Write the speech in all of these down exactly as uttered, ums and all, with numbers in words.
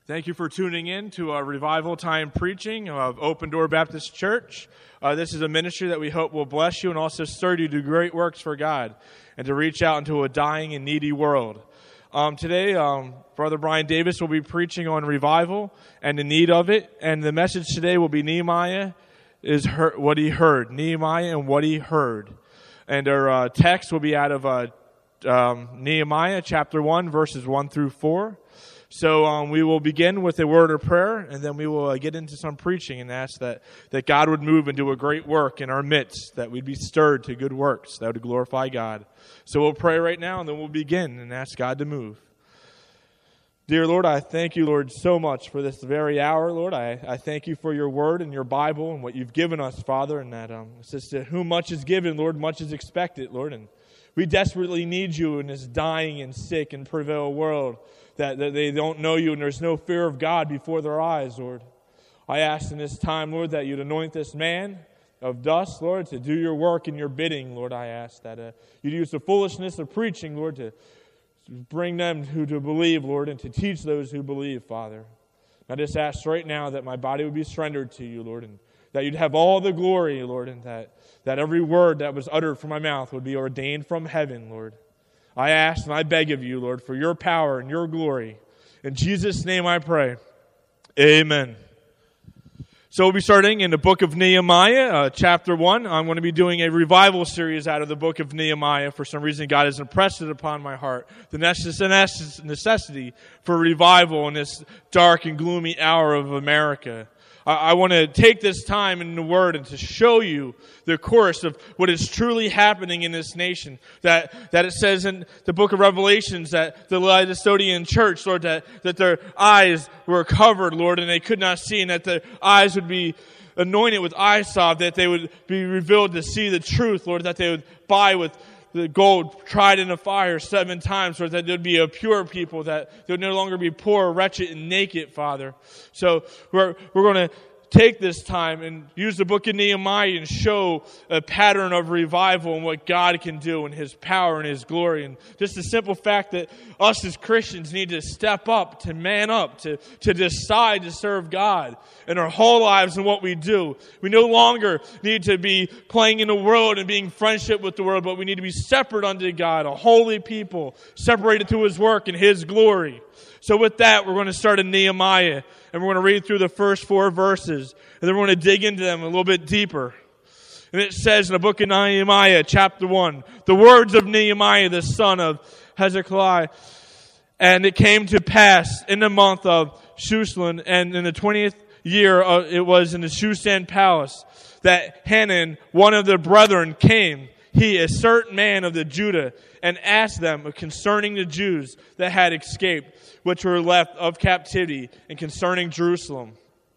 Thank you for tuning in to a revival time preaching of Open Door Baptist Church. Uh, this is a ministry that we hope will bless you and also stir you to do great works for God and to reach out into a dying and needy world. Um, today, um, Brother Brian Davis will be preaching on revival and the need of it. And the message today will be Nehemiah is her- what he heard. Nehemiah and what he heard. And our uh, text will be out of uh, um, Nehemiah chapter one, verses one through four. So um, we will begin with a word of prayer, and then we will uh, get into some preaching and ask that, that God would move and do a great work in our midst, that we'd be stirred to good works that would glorify God. So we'll pray right now, and then we'll begin and ask God to move. Dear Lord, I thank you, Lord, so much for this very hour, Lord. I, I thank you for your word and your Bible and what you've given us, Father, and that um, it says to whom much is given, Lord, much is expected, Lord. And we desperately need you in this dying and sick and prevail world. That, that they don't know you and there's no fear of God before their eyes, Lord. I ask in this time, Lord, that you'd anoint this man of dust, Lord, to do your work in your bidding, Lord. I ask that uh, you'd use the foolishness of preaching, Lord, to bring them who to believe, Lord, and to teach those who believe, Father. I just ask right now that my body would be surrendered to you, Lord, and that you'd have all the glory, Lord, and that, that every word that was uttered from my mouth would be ordained from heaven, Lord. I ask and I beg of you, Lord, for your power and your glory. In Jesus' name I pray. Amen. So we'll be starting in the book of Nehemiah, uh, chapter one. I'm going to be doing a revival series out of the book of Nehemiah. For some reason, God has impressed it upon my heart. The necessity for revival in this dark and gloomy hour of America. I want to take this time in the Word and to show you the course of what is truly happening in this nation. That, that it says in the book of Revelations that the Laodicean church, Lord, that, that their eyes were covered, Lord, and they could not see, and that their eyes would be anointed with eye salve, that they would be revealed to see the truth, Lord, that they would buy with the gold tried in the fire seven times, Lord, that there would be a pure people, that there would no longer be poor, wretched, and naked, Father. So we're we're going to take this time and use the book of Nehemiah and show a pattern of revival and what God can do and His power and His glory. And just the simple fact that us as Christians need to step up, to man up, to, to decide to serve God in our whole lives and what we do. We no longer need to be playing in the world and being friendship with the world, but we need to be separate unto God, a holy people, separated to His work and His glory. So with that, we're going to start in Nehemiah, and we're going to read through the first four verses, and then we're going to dig into them a little bit deeper. And it says in the book of Nehemiah, chapter one, the words of Nehemiah, the son of Hezekiah, and it came to pass in the month of Shushan, and in the twentieth year, uh, it was in the Shushan palace, that Hanan, one of the brethren, came, he, a certain man of the Judah, and asked them concerning the Jews that had escaped, which were left of captivity, and concerning Jerusalem.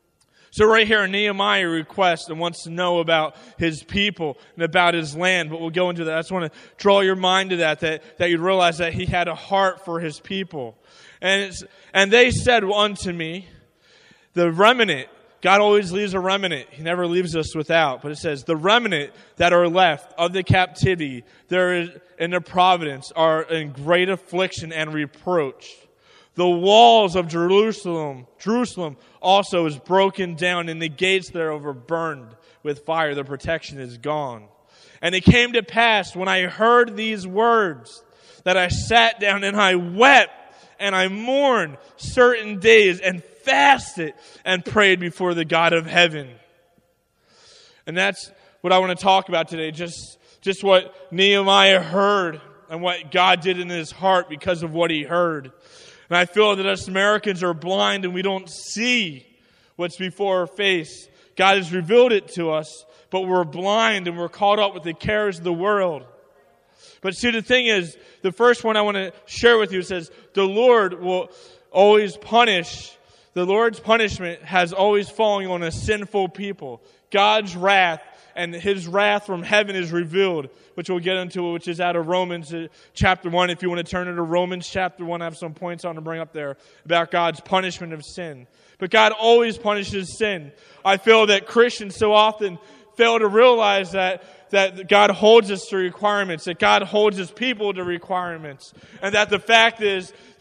So right here, Nehemiah requests and wants to know about his people and about his land, but we'll go into that. I just want to draw your mind to that, that, that you'd realize that he had a heart for his people. And it's, and they said unto me, the remnant, God always leaves a remnant. He never leaves us without. But it says, the remnant that are left of the captivity there is in the providence are in great affliction and reproach. The walls of Jerusalem, Jerusalem also is broken down, and the gates thereof are burned with fire. The protection is gone. And it came to pass when I heard these words that I sat down and I wept and I mourned certain days and fasted and prayed before the God of heaven. And that's what I want to talk about today. Just, just what Nehemiah heard and what God did in his heart because of what he heard. And I feel that us Americans are blind and we don't see what's before our face. God has revealed it to us, but we're blind and we're caught up with the cares of the world. But see, the thing is, the first one I want to share with you says, the Lord will always punish. The Lord's punishment has always fallen on a sinful people. God's wrath and His wrath from heaven is revealed, which we'll get into, which is out of Romans chapter one. If you want to turn it to Romans chapter one, I have some points I want to bring up there about God's punishment of sin. But God always punishes sin. I feel that Christians so often fail to realize that that God holds us to requirements, that God holds His people to requirements, and that the fact is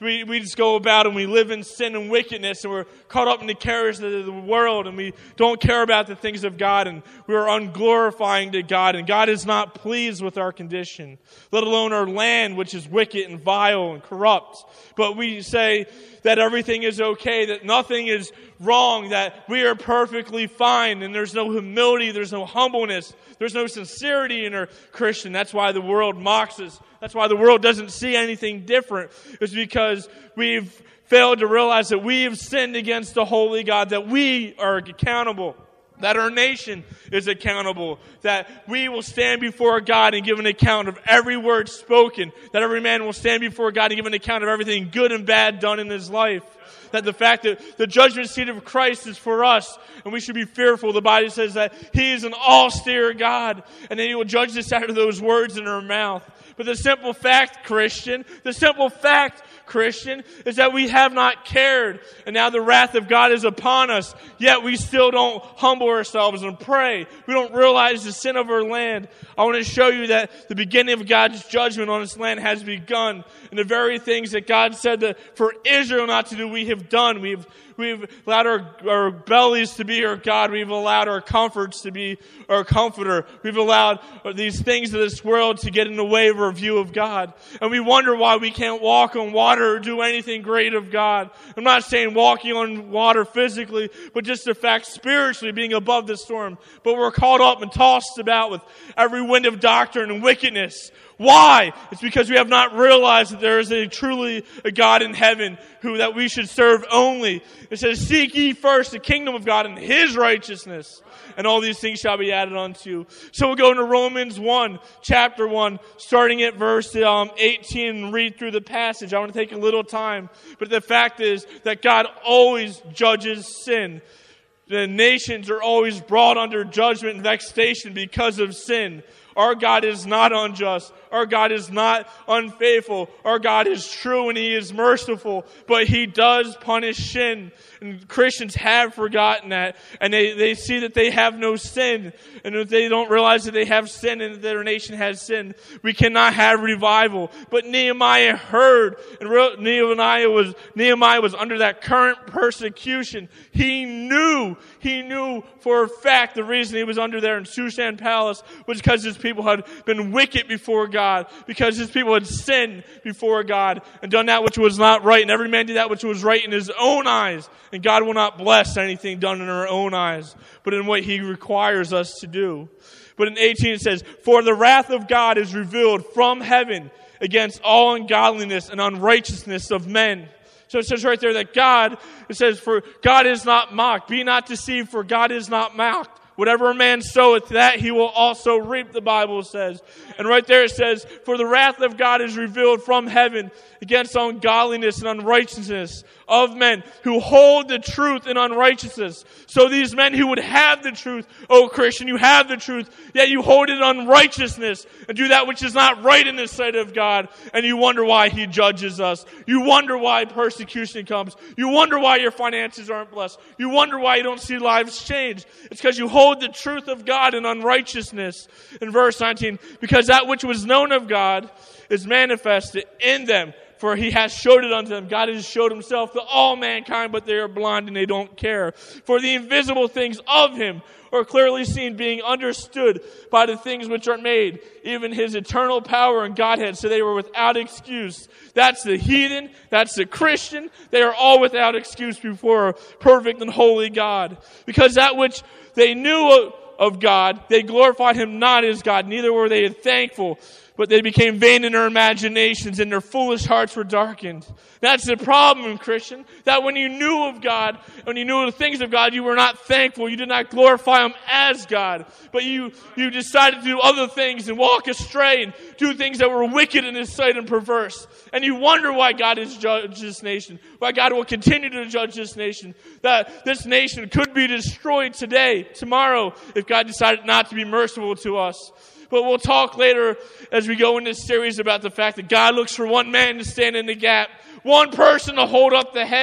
we, we just go about and we live in sin and wickedness, and we're caught up in the cares of the world, and we don't care about the things of God, and we're unglorifying to God, and God is not pleased with our condition, let alone our land, which is wicked and vile and corrupt. But we say that everything is okay, that nothing is wrong, that we are perfectly fine, and there's no humility, there's no humbleness, there's no sincerity in our Christian. That's why the world mocks us. That's why the world doesn't see anything different. It's because we've failed to realize that we have sinned against the holy God, that we are accountable, that our nation is accountable, that we will stand before God and give an account of every word spoken, that every man will stand before God and give an account of everything good and bad done in his life. That the fact that the judgment seat of Christ is for us, and we should be fearful. The Bible says that He is an austere God, and that He will judge us out of those words in our mouth. But the simple fact, Christian, the simple fact, Christian, is that we have not cared, and now the wrath of God is upon us, yet we still don't humble ourselves and pray. We don't realize the sin of our land. I want to show you that the beginning of God's judgment on this land has begun, and the very things that God said that for Israel not to do, we have done. We've We've allowed our, our bellies to be our God. We've allowed our comforts to be our comforter. We've allowed these things of this world to get in the way of our view of God. And we wonder why we can't walk on water or do anything great of God. I'm not saying walking on water physically, but just the fact spiritually being above the storm. But we're caught up and tossed about with every wind of doctrine and wickedness. Why? It's because we have not realized that there is a truly a God in heaven who that we should serve only. It says, seek ye first the kingdom of God and His righteousness, and all these things shall be added unto you. So we'll go into Romans one, chapter one, starting at verse um, eighteen, and read through the passage. I want to take a little time. But the fact is that God always judges sin. The nations are always brought under judgment and vexation because of sin. Our God is not unjust. Our God is not unfaithful. Our God is true and He is merciful. But He does punish sin. And Christians have forgotten that. And they, they see that they have no sin. And if they don't realize that they have sin and that their nation has sin, we cannot have revival. But Nehemiah heard. And Nehemiah was, Nehemiah was under that current persecution. He knew, he knew for a fact the reason he was under there in Shushan Palace was because his people had been wicked before God, because his people had sinned before God and done that which was not right, and every man did that which was right in his own eyes, and God will not bless anything done in our own eyes, but in what He requires us to do. But in eighteen it says, for the wrath of God is revealed from heaven against all ungodliness and unrighteousness of men. So it says right there that God, it says, for God is not mocked. Be not deceived, for God is not mocked. Whatever a man soweth, that he will also reap, the Bible says. And right there it says, for the wrath of God is revealed from heaven against ungodliness and unrighteousness of men who hold the truth in unrighteousness. So these men who would have the truth, oh Christian, you have the truth, yet you hold it in unrighteousness and do that which is not right in the sight of God. And you wonder why He judges us. You wonder why persecution comes. You wonder why your finances aren't blessed. You wonder why you don't see lives change. It's because you hold the truth of God in unrighteousness. In verse nineteen, because that which was known of God is manifested in them, for He has showed it unto them. God has showed Himself to all mankind, but they are blind and they don't care. For the invisible things of Him are clearly seen, being understood by the things which are made, even His eternal power and Godhead, so they were without excuse. That's the heathen, that's the Christian. They are all without excuse before a perfect and holy God. Because that which they knew of God, they glorified Him not as God, neither were they thankful, but they became vain in their imaginations, and their foolish hearts were darkened. That's the problem, Christian. That when you knew of God, when you knew the things of God, you were not thankful. You did not glorify Him as God. But you, you decided to do other things and walk astray and do things that were wicked in His sight and perverse. And you wonder why God has judged this nation. Why God will continue to judge this nation. That this nation could be destroyed today, tomorrow, if God decided not to be merciful to us. But we'll talk later as we go in this series about the fact that God looks for one man to stand in the gap, one person to hold up the hedge,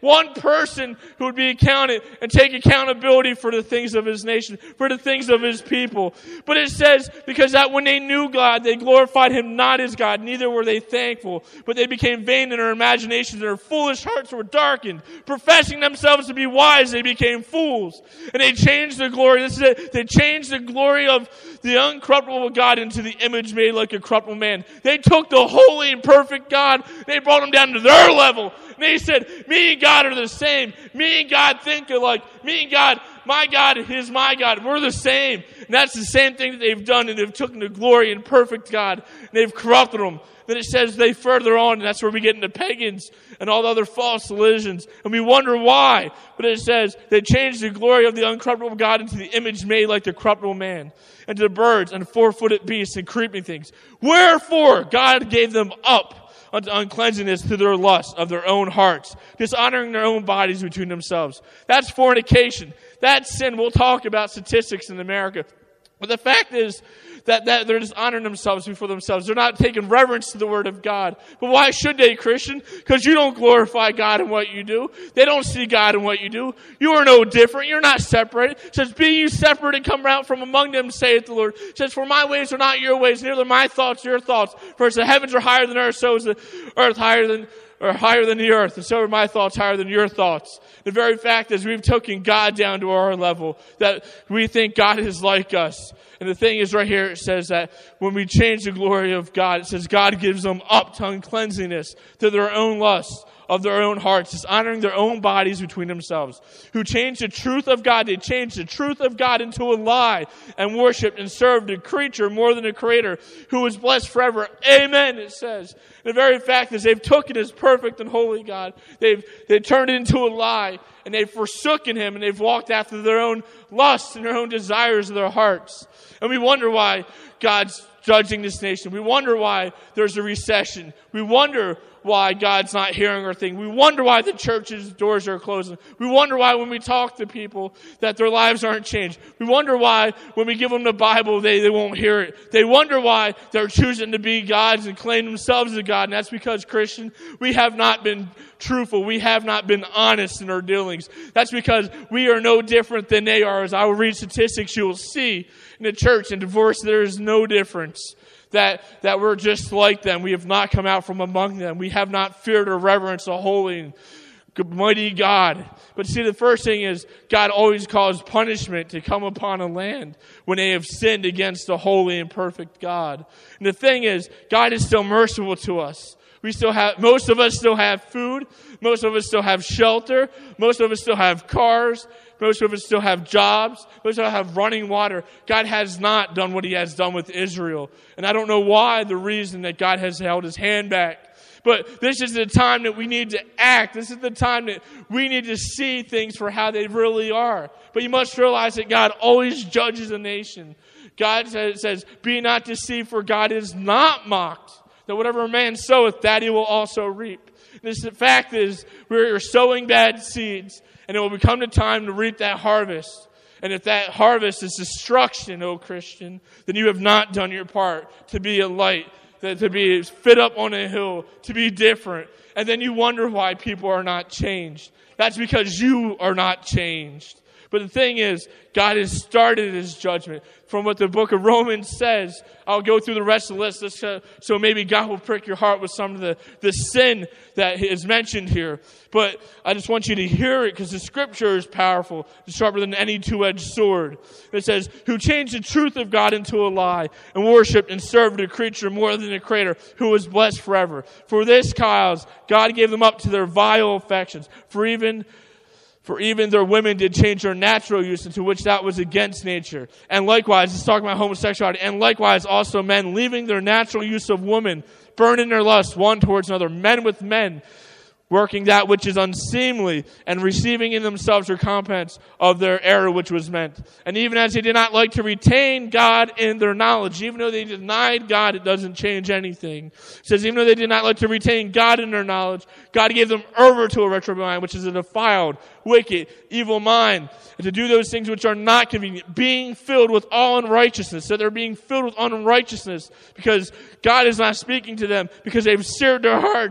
One person who would be accounted and take accountability for the things of his nation, for the things of his people. But it says, because that when they knew God, they glorified him not as God, neither were they thankful, but they became vain in their imaginations, and their foolish hearts were darkened. Professing themselves to be wise, they became fools. And they changed the glory, this is it, they changed the glory of the uncorruptible God into the image made like a corruptible man. They took the holy and perfect God, they brought him down to their level. And they said, me and God are the same. Me and God think alike. Me and God, my God is my God. We're the same. And that's the same thing that they've done, and they've taken the glory and perfect God, and they've corrupted him. Then it says they further on, and that's where we get into pagans and all the other false religions. And we wonder why. But it says they changed the glory of the uncorruptible God into the image made like the corruptible man, and to the birds and four-footed beasts and creeping things. Wherefore God gave them up unto uncleanness through their lust of their own hearts, dishonoring their own bodies between themselves. That's fornication. That's sin. We'll talk about statistics in America. But the fact is that, that they're just honoring themselves before themselves. They're not taking reverence to the Word of God. But why should they, Christian? Because you don't glorify God in what you do. They don't see God in what you do. You are no different. You're not separated. It says, be you separate and come out from among them, saith the Lord. It says, for my ways are not your ways, neither my thoughts your thoughts. For as the heavens are higher than earth, so is the earth higher than or higher than the earth, and so are my thoughts higher than your thoughts. The very fact is we've taken God down to our level, that we think God is like us. And the thing is right here, it says that when we change the glory of God, it says God gives them up to uncleanness, to their own lusts of their own hearts, dishonoring their own bodies between themselves. Who changed the truth of God, they changed the truth of God into a lie, and worshipped and served a creature more than a creator, who is blessed forever. Amen, it says. And the very fact is they've taken his perfect and holy God, they've they turned it into a lie, and they've forsaken him, and they've walked after their own lusts and their own desires of their hearts. And we wonder why God's judging this nation. We wonder why there's a recession. We wonder why God's not hearing our thing. We wonder why the church's doors are closing. We wonder why when we talk to people that their lives aren't changed. We wonder why when we give them the Bible, they, they won't hear it. They wonder why they're choosing to be gods and claim themselves as God. And that's because, Christian, we have not been truthful. We have not been honest in our dealings. That's because we are no different than they are. As I will read statistics, you will see in the church and divorce, there is no difference. That, that we're just like them. We have not come out from among them. We have not feared or reverenced a holy and mighty God. But see, the first thing is God always calls punishment to come upon a land when they have sinned against the holy and perfect God. And the thing is, God is still merciful to us. We still have, most of us still have food. Most of us still have shelter. Most of us still have cars. Most of us still have jobs. Most of us have running water. God has not done what he has done with Israel. And I don't know why, the reason that God has held his hand back. But this is the time that we need to act. This is the time that we need to see things for how they really are. But you must realize that God always judges a nation. God says, says be not deceived, for God is not mocked. That whatever a man soweth, that he will also reap. This, the fact is, we're sowing bad seeds, and it will become the time to reap that harvest. And if that harvest is destruction, O Christian, then you have not done your part to be a light, to be fit up on a hill, to be different. And then you wonder why people are not changed. That's because you are not changed. But the thing is, God has started his judgment. From what the book of Romans says, I'll go through the rest of the list so, so maybe God will prick your heart with some of the, the sin that is mentioned here. But I just want you to hear it because the scripture is powerful. It's sharper than any two-edged sword. It says, who changed the truth of God into a lie and worshipped and served a creature more than a creator who was blessed forever. For this cause, God gave them up to their vile affections. For even... For even their women did change their natural use, into which that was against nature. And likewise, it's talking about homosexuality. And likewise also men, leaving their natural use of woman, burn in their lust one towards another, men with men, working that which is unseemly, and receiving in themselves recompense of their error which was meant. And even as they did not like to retain God in their knowledge, even though they denied God, it doesn't change anything. It says, even though they did not like to retain God in their knowledge, God gave them over to a reprobate mind, which is a defiled, wicked, evil mind, and to do those things which are not convenient, being filled with all unrighteousness. So they're being filled with unrighteousness because God is not speaking to them, because they've seared their hearts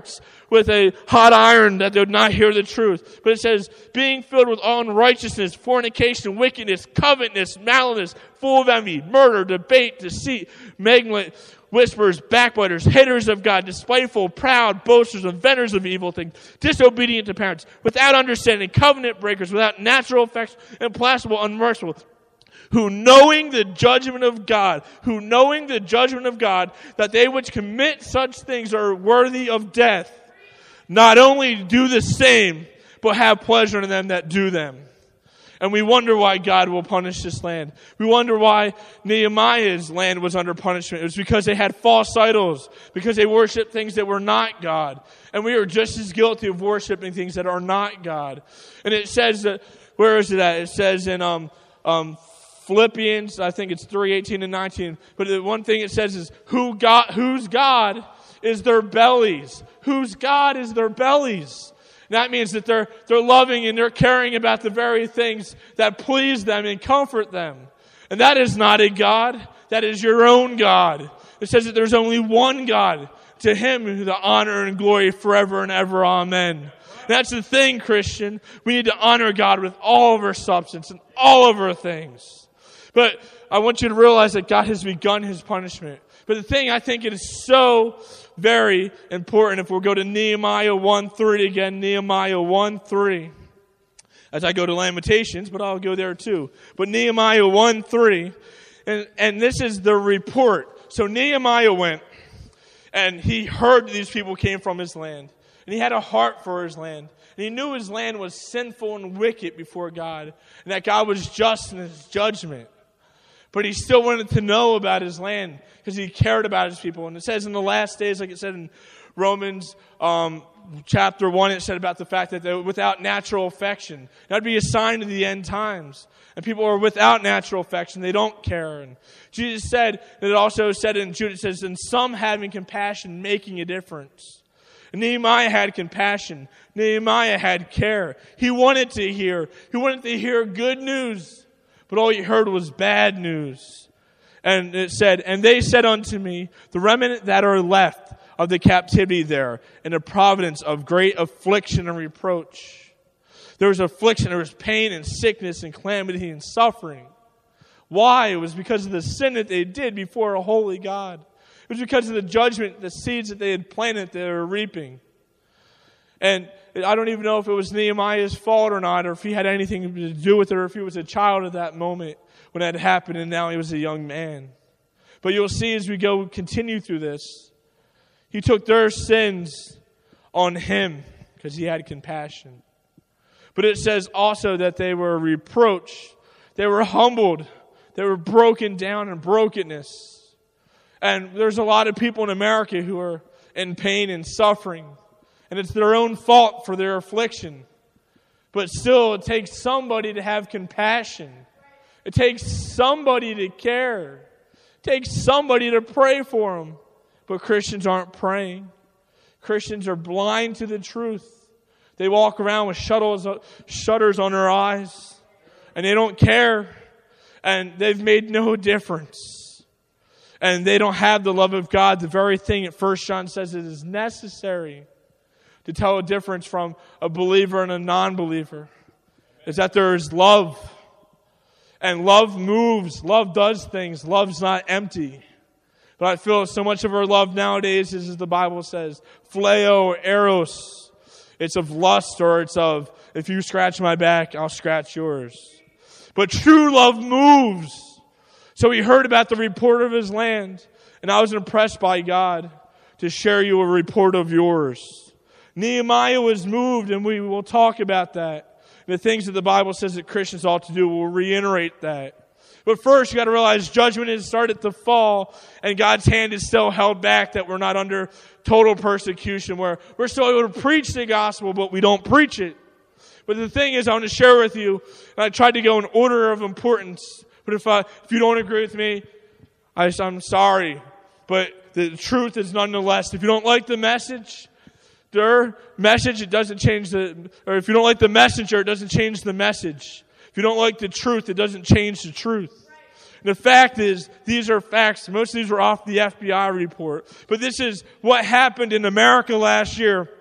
with a hot iron that they would not hear the truth. But it says, being filled with all unrighteousness, fornication, wickedness, covetousness, malice, full of envy, murder, debate, deceit, malignant, whisperers, backbiters, haters of God, despiteful, proud, boasters, inventors of evil things, disobedient to parents, without understanding, covenant breakers, without natural affection, implacable, unmerciful, who knowing the judgment of God, who knowing the judgment of God, that they which commit such things are worthy of death, not only do the same, but have pleasure in them that do them. And we wonder why God will punish this land. We wonder why Nehemiah's land was under punishment. It was because they had false idols, because they worshiped things that were not God. And we are just as guilty of worshiping things that are not God. And it says that, where is it at? It says in um, um, Philippians, I think it's three, eighteen and nineteen. But the one thing it says is, who God, whose God is their bellies. Whose God is their bellies. That means that they're they're loving and they're caring about the very things that please them and comfort them. And that is not a God. That is your own God. It says that there's only one God. To him the honor and glory forever and ever. Amen. That's the thing, Christian. We need to honor God with all of our substance and all of our things. But I want you to realize that God has begun his punishment. But the thing, I think it is so very important, if we'll go to Nehemiah one three again, Nehemiah one three. As I go to Lamentations, but I'll go there too. But Nehemiah one three, and, and this is the report. So Nehemiah went, and he heard these people came from his land. And he had a heart for his land. And he knew his land was sinful and wicked before God. And that God was just in his judgment. But he still wanted to know about his land because he cared about his people. And it says in the last days, like it said in Romans um, chapter one, it said about the fact that they were without natural affection. That would be a sign of the end times. And people are without natural affection. They don't care. And Jesus said, and it also said in Jude, it says, and some having compassion, making a difference. And Nehemiah had compassion. Nehemiah had care. He wanted to hear. He wanted to hear good news. But all he heard was bad news. And it said, and they said unto me, the remnant that are left of the captivity there, in the providence of great affliction and reproach. There was affliction, there was pain and sickness and calamity and suffering. Why? It was because of the sin that they did before a holy God. It was because of the judgment, the seeds that they had planted, they were reaping. And I don't even know if it was Nehemiah's fault or not, or if he had anything to do with it, or if he was a child at that moment when that happened, and now he was a young man. But you'll see as we go continue through this, he took their sins on him because he had compassion. But it says also that they were reproached, they were humbled, they were broken down in brokenness. And there's a lot of people in America who are in pain and suffering. And it's their own fault for their affliction. But still, it takes somebody to have compassion. It takes somebody to care. It takes somebody to pray for them. But Christians aren't praying. Christians are blind to the truth. They walk around with shutters, shutters on their eyes. And they don't care. And they've made no difference. And they don't have the love of God. The very thing that First John says it is necessary to tell a difference from a believer and a non-believer is that there is love. And love moves. Love does things. Love's not empty. But I feel so much of our love nowadays is, as the Bible says, phileo or eros. It's of lust, or it's of, if you scratch my back, I'll scratch yours. But true love moves. So he heard about the report of his land. And I was impressed by God to share you a report of yours. Nehemiah was moved, and we will talk about that. The things that the Bible says that Christians ought to do, we'll reiterate that. But first, you got to realize judgment has started to fall, and God's hand is still held back, that we're not under total persecution, where we're still able to preach the gospel, but we don't preach it. But the thing is, I want to share with you, and I tried to go in order of importance, but if, I, if you don't agree with me, I, I'm sorry. But the truth is nonetheless, if you don't like the message, their message, it doesn't change the, or if you don't like the messenger, it doesn't change the message. If you don't like the truth, it doesn't change the truth. And the fact is, these are facts. Most of these were off the F B I report. But this is what happened in America last year.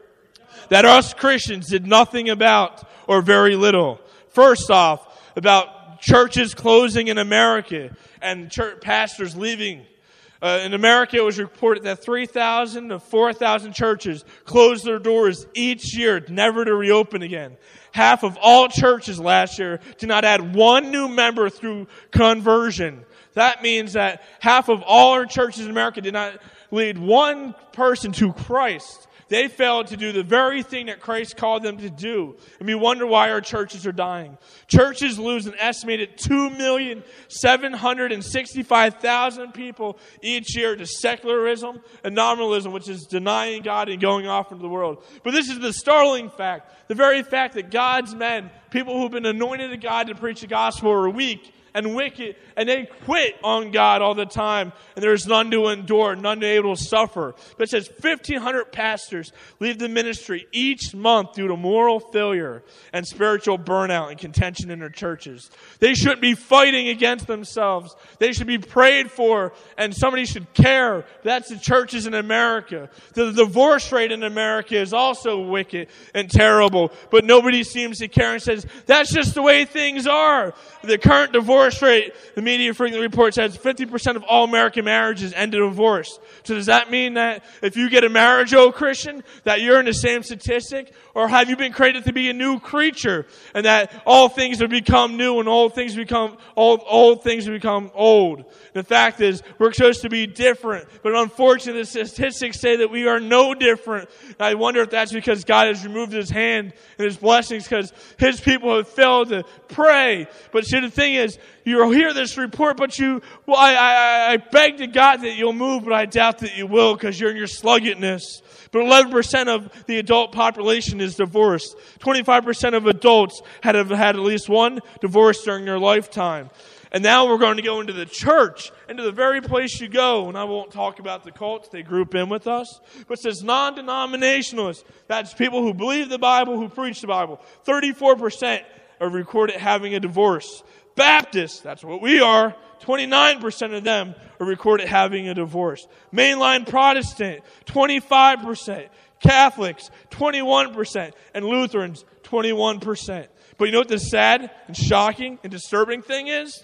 that us Christians did nothing about, or very little. First off, about churches closing in America and church pastors leaving. Uh, in America, it was reported that three thousand to four thousand churches closed their doors each year, never to reopen again. Half of all churches last year did not add one new member through conversion. That means that half of all our churches in America did not lead one person to Christ. They failed to do the very thing that Christ called them to do. And we wonder why our churches are dying. Churches lose an estimated two million seven hundred sixty-five thousand people each year to secularism and nominalism, which is denying God and going off into the world. But this is the startling fact. The very fact that God's men, people who've been anointed of God to preach the gospel, are weak and wicked, and they quit on God all the time, and there's none to endure, none to able to suffer. But it says fifteen hundred pastors leave the ministry each month due to moral failure and spiritual burnout and contention in their churches. They shouldn't be fighting against themselves. They should be prayed for, and somebody should care. That's the churches in America. The divorce rate in America is also wicked and terrible, but nobody seems to care and says, that's just the way things are. The current divorce rate, the media frequently reports, says fifty percent of all American marriages end in divorce. So does that mean that if you get a marriage, oh Christian, that you're in the same statistic? Or have you been created to be a new creature, and that all things have become new and old things become old, old things become old? The fact is, we're supposed to be different, but unfortunately, the statistics say that we are no different. And I wonder if that's because God has removed His hand and His blessings, because His people have failed to pray. But see, the thing is, you'll hear this report, but you, well, I, I, I beg to God that you'll move, but I doubt that you will, because you're in your sluggedness. But eleven percent of the adult population is divorced. twenty-five percent of adults had had at least one divorce during their lifetime. And now we're going to go into the church, into the very place you go. And I won't talk about the cults. They group in with us. But it says non-denominationalists. That's people who believe the Bible, who preach the Bible. thirty-four percent are recorded having a divorce. Baptists, that's what we are. twenty-nine percent of them are recorded having a divorce. Mainline Protestant, twenty-five percent. Catholics, twenty-one percent. And Lutherans, twenty-one percent. But you know what the sad and shocking and disturbing thing is?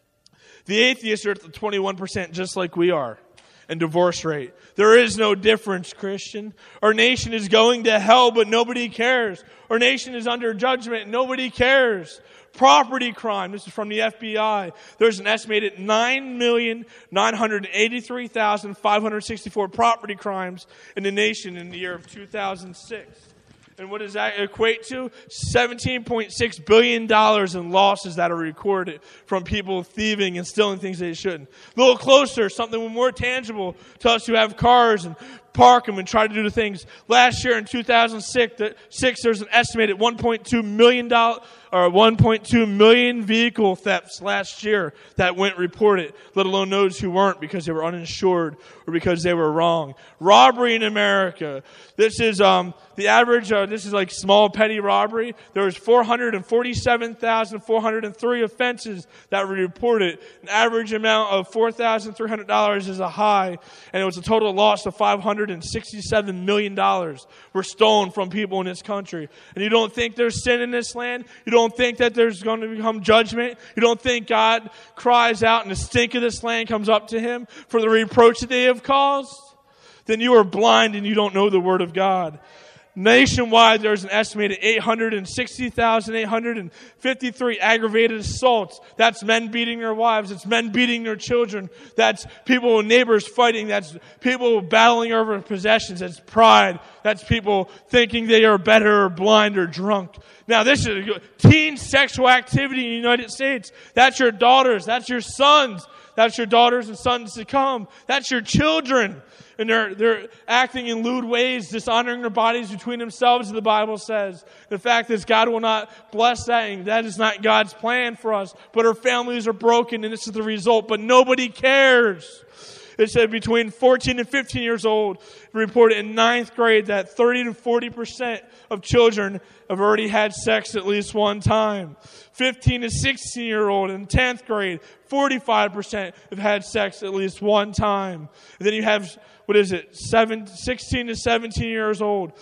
The atheists are at the twenty-one percent, just like we are, in divorce rate. There is no difference, Christian. Our nation is going to hell, but nobody cares. Our nation is under judgment, nobody cares. Property crime, this is from the F B I. There's an estimated nine million nine hundred eighty-three thousand five hundred sixty-four property crimes in the nation in the year of two thousand six. And what does that equate to? seventeen point six billion dollars in losses that are recorded from people thieving and stealing things they shouldn't. A little closer, something more tangible to us who have cars and park them and try to do the things. Last year in two thousand six, there's an estimated one point two million dollars or one point two million vehicle thefts last year that went reported, let alone those who weren't because they were uninsured or because they were wrong. Robbery in America. This is um, the average, uh, this is like small petty robbery. There was four hundred forty-seven thousand four hundred three offenses that were reported. An average amount of four thousand three hundred dollars is a high, and it was a total loss of five hundred sixty-seven million dollars were stolen from people in this country. And you don't think there's sin in this land? You don't think that there's going to become judgment? You don't think God cries out and the stink of this land comes up to Him for the reproach that they have caused? Then you are blind and you don't know the Word of God. Nationwide, there's an estimated eight hundred sixty thousand eight hundred fifty-three aggravated assaults. That's men beating their wives. It's men beating their children. That's people and neighbors fighting. That's people battling over possessions. That's pride. That's people thinking they are better or blind or drunk. Now, this is teen sexual activity in the United States. That's your daughters. That's your sons. That's your daughters and sons to come. That's your children. And they're, they're acting in lewd ways, dishonoring their bodies between themselves, the Bible says. The fact is God will not bless that, and that is not God's plan for us. But our families are broken, and this is the result. But nobody cares. It said between fourteen and fifteen years old, reported in ninth grade that thirty to forty percent of children have already had sex at least one time. fifteen to sixteen year old in tenth grade, forty-five percent have had sex at least one time. And then you have, what is it, Seven, sixteen to seventeen years old.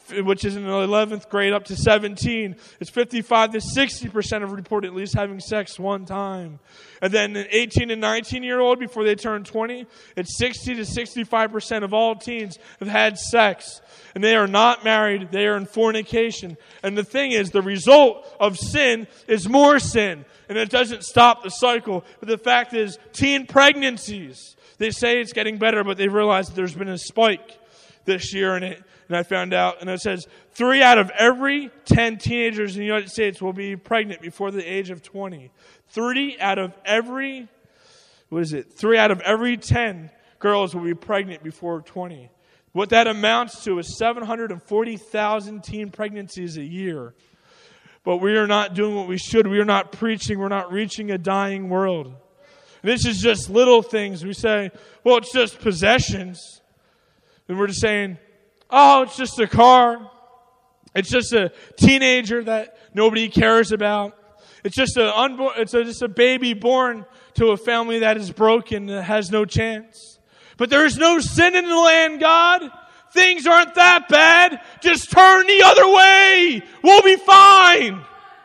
which is in the eleventh grade, up to seventeen. It's fifty-five to sixty percent of reported at least having sex one time. And then an eighteen and nineteen-year-old, before they turn twenty, it's sixty to sixty-five percent of all teens have had sex. And they are not married. They are in fornication. And the thing is, the result of sin is more sin. And it doesn't stop the cycle. But the fact is, teen pregnancies, they say it's getting better, but they realize that there's been a spike this year in it. And I found out, and it says, three out of every ten teenagers in the United States will be pregnant before the age of twenty. Three out of every, what is it? Three out of every ten girls will be pregnant before twenty. What that amounts to is seven hundred forty thousand teen pregnancies a year. But we are not doing what we should. We are not preaching. We're not reaching a dying world. And this is just little things. We say, well, it's just possessions. And we're just saying, oh, it's just a car. It's just a teenager that nobody cares about. It's just a unborn, it's a, just a baby born to a family that is broken, that has no chance. But there is no sin in the land, God. Things aren't that bad. Just turn the other way. We'll be fine.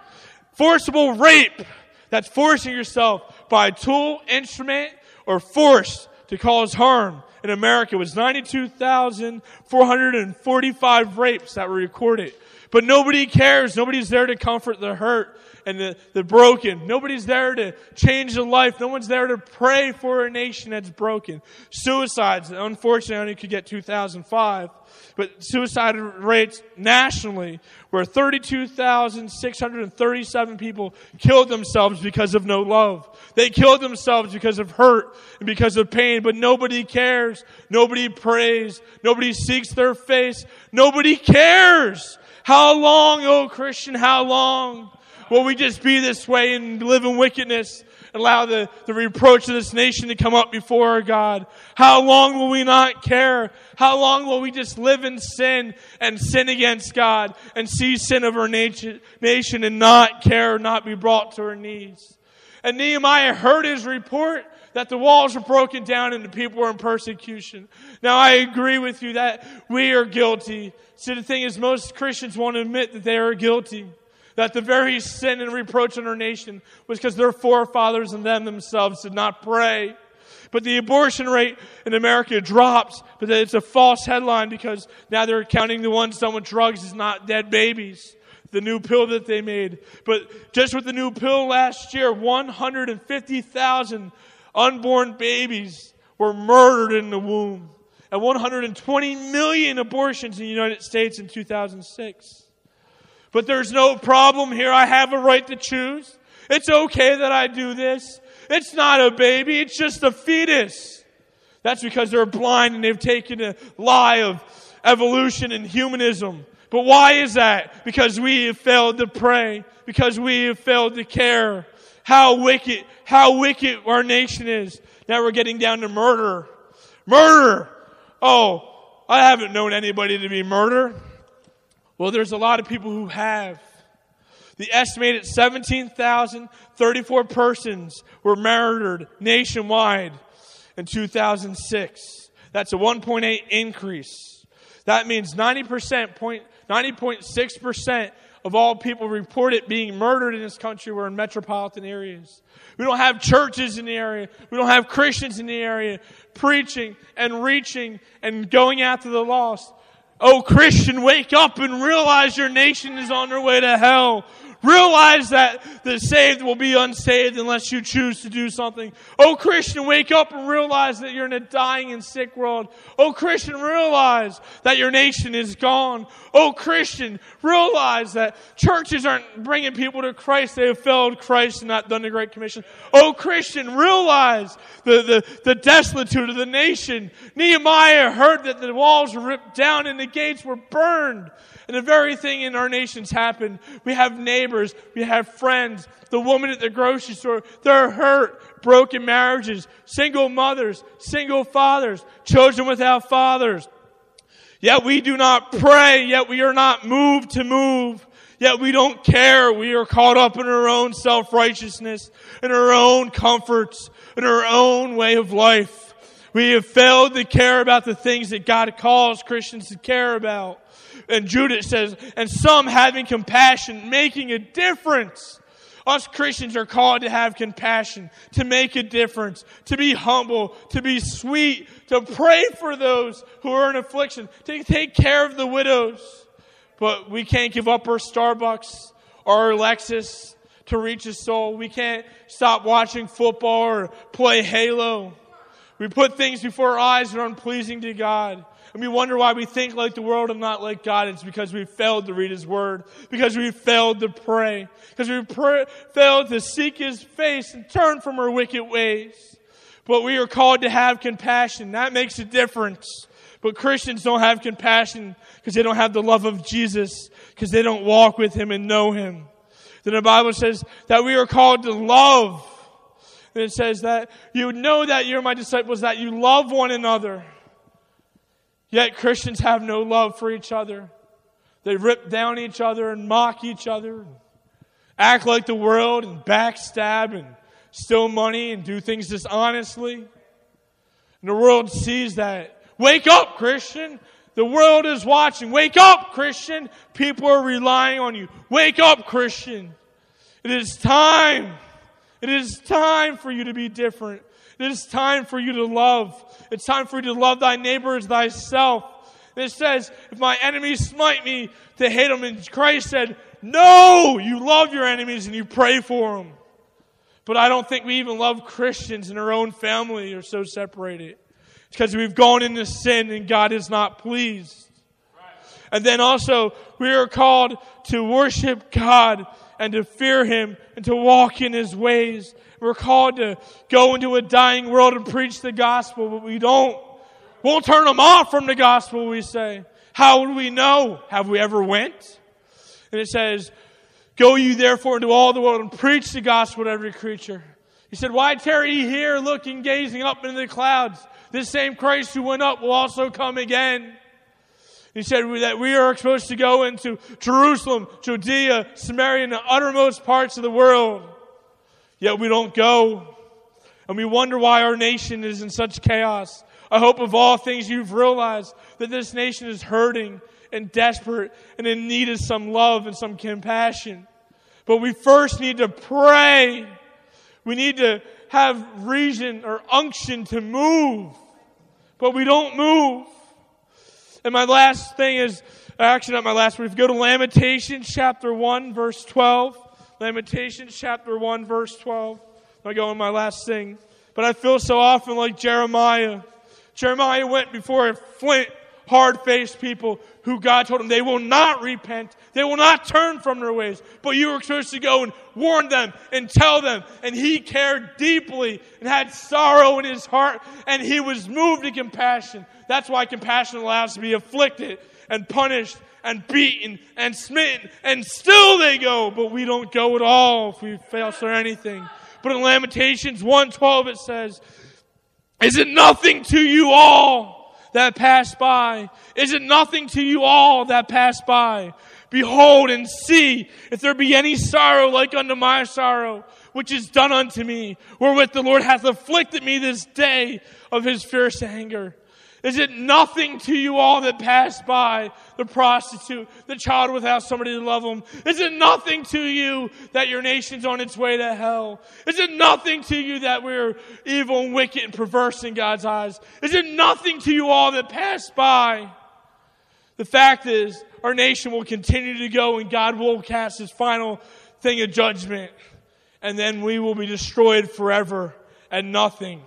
Forcible rape. That's forcing yourself by a tool, instrument, or force to cause harm. In America, it was ninety-two thousand four hundred forty-five rapes that were recorded. But nobody cares. Nobody's there to comfort the hurt and the, the broken. Nobody's there to change the life. No one's there to pray for a nation that's broken. Suicides, unfortunately, only could get two thousand five. But suicide rates nationally were thirty-two thousand six hundred thirty-seven people killed themselves because of no love. They killed themselves because of hurt and because of pain, but nobody cares. Nobody prays. Nobody seeks their face. Nobody cares. How long, oh Christian, how long will we just be this way and live in wickedness? Allow the, the reproach of this nation to come up before our God. How long will we not care? How long will we just live in sin and sin against God and see sin of our nation, nation and not care, not be brought to our knees? And Nehemiah heard his report that the walls were broken down and the people were in persecution. Now I agree with you that we are guilty. See, the thing is, most Christians won't admit that they are guilty. That the very sin and reproach in our nation was because their forefathers and them themselves did not pray. But the abortion rate in America drops, but it's a false headline because now they're counting the ones done with drugs as not dead babies. The new pill that they made. But just with the new pill last year, one hundred fifty thousand unborn babies were murdered in the womb. And one hundred twenty million abortions in the United States in two thousand six. But there's no problem here. I have a right to choose. It's okay that I do this. It's not a baby. It's just a fetus. That's because they're blind and they've taken a lie of evolution and humanism. But why is that? Because we have failed to pray. Because we have failed to care. How wicked, how wicked our nation is. Now we're getting down to murder. Murder! Oh, I haven't known anybody to be murdered. Well, there's a lot of people who have. The estimated seventeen thousand thirty-four persons were murdered nationwide in two thousand six. That's a one point eight increase. That means ninety percent, ninety point six percent of all people reported being murdered in this country were in metropolitan areas. We don't have churches in the area. We don't have Christians in the area preaching and reaching and going after the lost. Oh, Christian, wake up and realize your nation is on their way to hell. Realize that the saved will be unsaved unless you choose to do something. Oh, Christian, wake up and realize that you're in a dying and sick world. Oh, Christian, realize that your nation is gone. Oh, Christian, realize that churches aren't bringing people to Christ. They have failed Christ and not done the Great Commission. Oh, Christian, realize the, the, the desolitude of the nation. Nehemiah heard that the walls were ripped down and the gates were burned. And the very thing in our nation's happened. We have neighbors. We have friends. The woman at the grocery store. They're hurt. Broken marriages. Single mothers. Single fathers. Children without fathers. Yet we do not pray. Yet we are not moved to move. Yet we don't care. We are caught up in our own self-righteousness. In our own comforts. In our own way of life. We have failed to care about the things that God calls Christians to care about. And Jude says, and some having compassion, making a difference. Us Christians are called to have compassion, to make a difference, to be humble, to be sweet, to pray for those who are in affliction, to take care of the widows. But we can't give up our Starbucks or our Lexus to reach a soul. We can't stop watching football or play Halo. We put things before our eyes that are unpleasing to God. And we wonder why we think like the world and not like God. It's because we failed to read His Word. Because we failed to pray. Because we pray, failed to seek His face and turn from our wicked ways. But we are called to have compassion. That makes a difference. But Christians don't have compassion because they don't have the love of Jesus. Because they don't walk with Him and know Him. Then the Bible says that we are called to love. And it says that you know that you're my disciples, that you love one another. Yet Christians have no love for each other. They rip down each other and mock each other. And act like the world and backstab and steal money and do things dishonestly. And the world sees that. Wake up, Christian. The world is watching. Wake up, Christian. People are relying on you. Wake up, Christian. It is time. It is time for you to be different. It is time for you to love. It's time for you to love thy neighbor as thyself. And it says, if my enemies smite me, to hate them. And Christ said, no, you love your enemies and you pray for them. But I don't think we even love Christians in our own family are so separated. It's because we've gone into sin and God is not pleased. And then also, we are called to worship God and to fear Him and to walk in His ways. We're called to go into a dying world and preach the gospel, but we don't. We'll turn them off from the gospel, we say. How would we know? Have we ever went? And it says, go you therefore into all the world and preach the gospel to every creature. He said, why tarry ye here looking, gazing up into the clouds? This same Christ who went up will also come again. He said that we are supposed to go into Jerusalem, Judea, Samaria, and the uttermost parts of the world. Yet we don't go. And we wonder why our nation is in such chaos. I hope of all things you've realized that this nation is hurting and desperate and in need of some love and some compassion. But we first need to pray. We need to have reason or unction to move. But we don't move. And my last thing is, actually not my last one, if you go to Lamentations chapter one, verse twelve. Lamentations chapter one, verse twelve. I go on my last thing. But I feel so often like Jeremiah. Jeremiah went before a flint, hard-faced people who God told him they will not repent. They will not turn from their ways. But you were supposed to go and warn them and tell them. And he cared deeply and had sorrow in his heart. And he was moved to compassion. That's why compassion allows us to be afflicted and punished and beaten and smitten. And still they go. But we don't go at all if we fail or anything. But in Lamentations one twelve it says, is it nothing to you all that pass by? Is it nothing to you all that pass by? Behold and see if there be any sorrow like unto my sorrow, which is done unto me, wherewith the Lord hath afflicted me this day of his fierce anger. Is it nothing to you all that pass by, the prostitute, the child without somebody to love them? Is it nothing to you that your nation's on its way to hell? Is it nothing to you that we're evil and wicked and perverse in God's eyes? Is it nothing to you all that pass by? The fact is, our nation will continue to go and God will cast his final thing of judgment. And then we will be destroyed forever and nothing.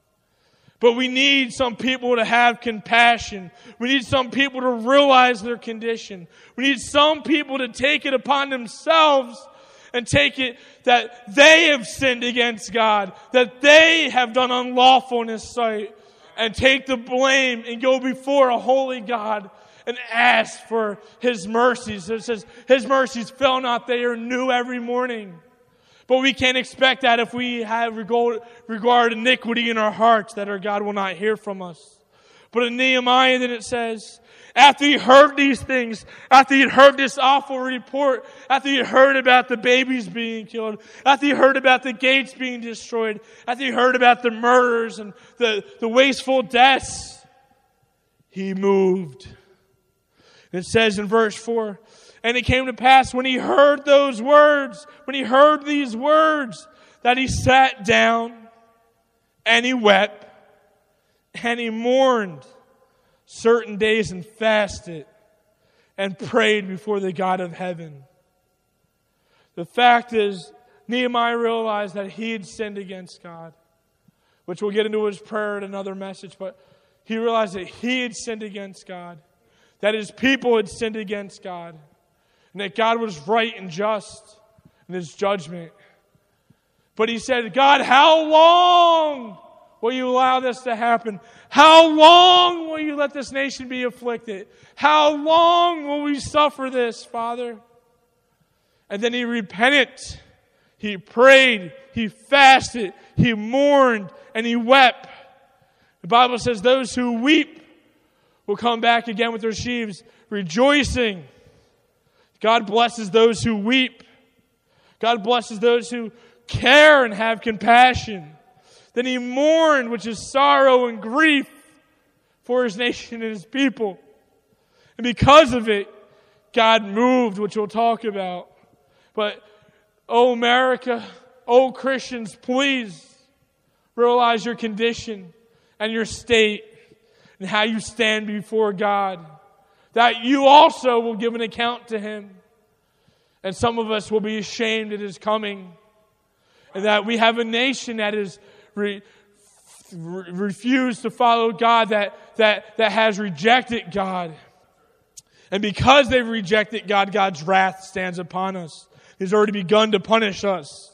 But we need some people to have compassion. We need some people to realize their condition. We need some people to take it upon themselves and take it that they have sinned against God, that they have done unlawful in His sight, and take the blame and go before a holy God and ask for His mercies. It says, His mercies fail not, they are new every morning. But we can't expect that if we have regard, regard iniquity in our hearts, that our God will not hear from us. But in Nehemiah then it says, after he heard these things, after he had heard this awful report, after he had heard about the babies being killed, after he heard about the gates being destroyed, after he heard about the murders and the, the wasteful deaths, he moved. It says in verse four, and it came to pass when he heard those words, when he heard these words, that he sat down and he wept and he mourned certain days and fasted and prayed before the God of heaven. The fact is, Nehemiah realized that he had sinned against God, which we'll get into his prayer in another message, but he realized that he had sinned against God, that his people had sinned against God, and that God was right and just in his judgment. But he said, God, how long will you allow this to happen? How long will you let this nation be afflicted? How long will we suffer this, Father? And then he repented. He prayed. He fasted. He mourned. And he wept. The Bible says those who weep will come back again with their sheaves, rejoicing. God blesses those who weep. God blesses those who care and have compassion. Then he mourned, which is sorrow and grief for his nation and his people. And because of it, God moved, which we'll talk about. But, oh America, oh Christians, please realize your condition and your state and how you stand before God. That you also will give an account to Him. And some of us will be ashamed at His coming. And that we have a nation that is re, re, refused to follow God, that, that, that has rejected God. And because they've rejected God, God's wrath stands upon us. He's already begun to punish us.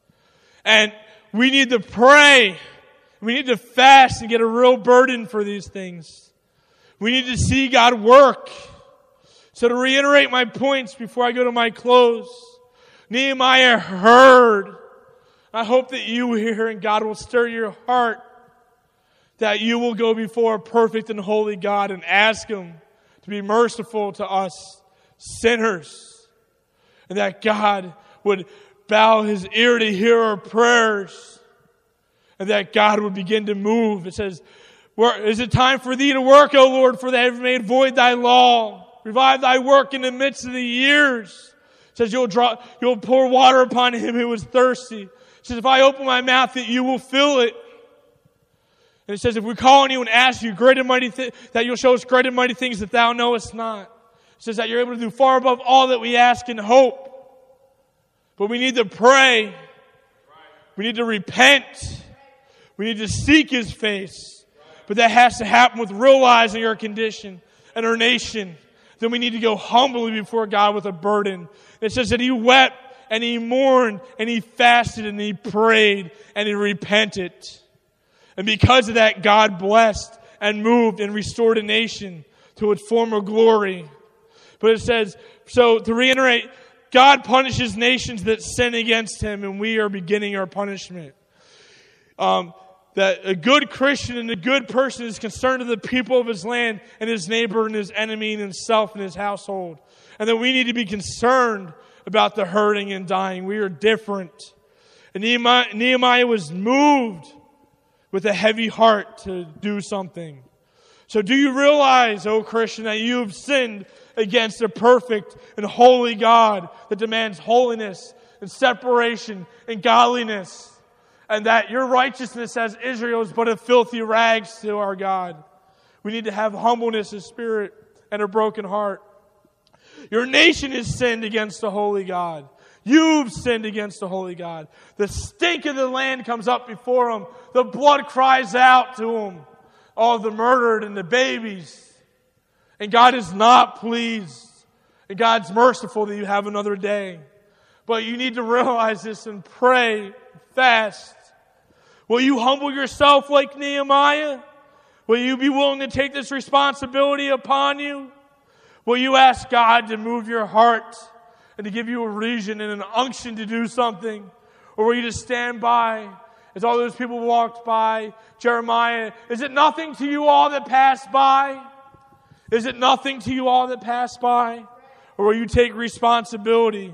And we need to pray. We need to fast and get a real burden for these things. We need to see God work. So to reiterate my points before I go to my close, Nehemiah heard. I hope that you hear and God will stir your heart, that you will go before a perfect and holy God and ask Him to be merciful to us sinners. And that God would bow His ear to hear our prayers. And that God would begin to move. It says, is it time for thee to work, O Lord, for they have made void thy law. Revive thy work in the midst of the years. It says, you'll draw, you'll pour water upon him who is thirsty. It says, if I open my mouth, that you will fill it. And it says, if we call on you and ask you great and mighty th- that you'll show us great and mighty things that thou knowest not. It says that you're able to do far above all that we ask and hope. But we need to pray. We need to repent. We need to seek His face. But that has to happen with realizing our condition and our nation. Then we need to go humbly before God with a burden. It says that he wept and he mourned and he fasted and he prayed and he repented. And because of that, God blessed and moved and restored a nation to its former glory. But it says, so to reiterate, God punishes nations that sin against Him, and we are beginning our punishment. Um, that a good Christian and a good person is concerned with the people of his land and his neighbor and his enemy and himself and his household. And that we need to be concerned about the hurting and dying. We are different. And Nehemiah, Nehemiah was moved with a heavy heart to do something. So do you realize, O Christian, that you have sinned against a perfect and holy God that demands holiness and separation and godliness? And that your righteousness as Israel is but a filthy rags to our God. We need to have humbleness of spirit and a broken heart. Your nation has sinned against the holy God. You've sinned against the holy God. The stink of the land comes up before Him. The blood cries out to Him. All the murdered and the babies. And God is not pleased. And God's merciful that you have another day. But you need to realize this and pray, fast. Will you humble yourself like Nehemiah? Will you be willing to take this responsibility upon you? Will you ask God to move your heart and to give you a reason and an unction to do something? Or will you just stand by as all those people walked by? Jeremiah, is it nothing to you all that passed by? Is it nothing to you all that passed by? Or will you take responsibility?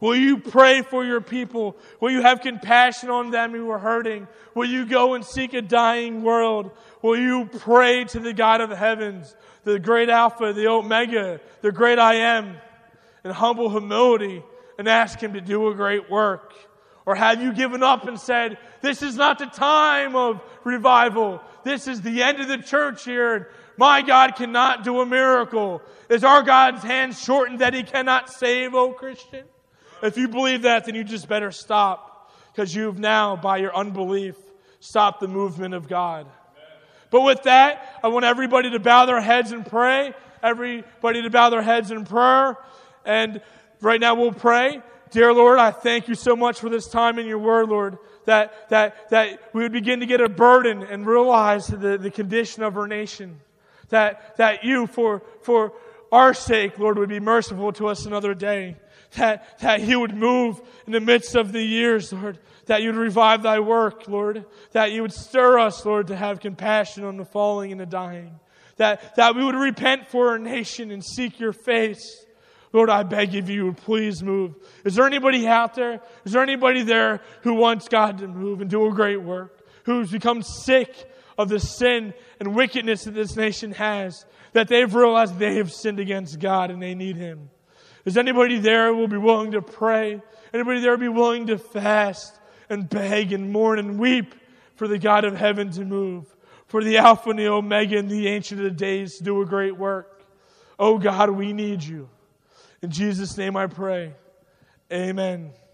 Will you pray for your people? Will you have compassion on them who are hurting? Will you go and seek a dying world? Will you pray to the God of heavens, the great Alpha, the Omega, the great I Am, in humble humility and ask Him to do a great work? Or have you given up and said, this is not the time of revival. This is the end of the church here. And my God cannot do a miracle. Is our God's hand shortened that He cannot save, O Christian? If you believe that, then you just better stop, because you've now, by your unbelief, stopped the movement of God. But with that, I want everybody to bow their heads and pray. Everybody to bow their heads in prayer. And right now we'll pray. Dear Lord, I thank you so much for this time in your word, Lord, that that that we would begin to get a burden and realize the, the condition of our nation. That that you, for for our sake, Lord, would be merciful to us another day. That, that you would move in the midst of the years, Lord. That you would revive thy work, Lord. That you would stir us, Lord, to have compassion on the falling and the dying. That, that we would repent for our nation and seek your face. Lord, I beg of you, please move. Is there anybody out there? Is there anybody there who wants God to move and do a great work? Who's become sick of the sin and wickedness that this nation has? That they've realized they have sinned against God and they need Him. Is anybody there who will be willing to pray? Anybody there will be willing to fast and beg and mourn and weep for the God of heaven to move? For the Alpha and the Omega and the Ancient of Days to do a great work? Oh God, we need you. In Jesus' name I pray. Amen.